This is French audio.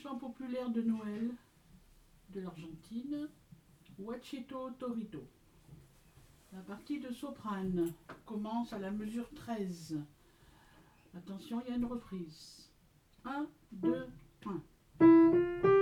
chant populaire de Noël de l'Argentine, Huachito Torito. La partie de soprane commence à la mesure 13. Attention, il y a une reprise. 1, 2, 1.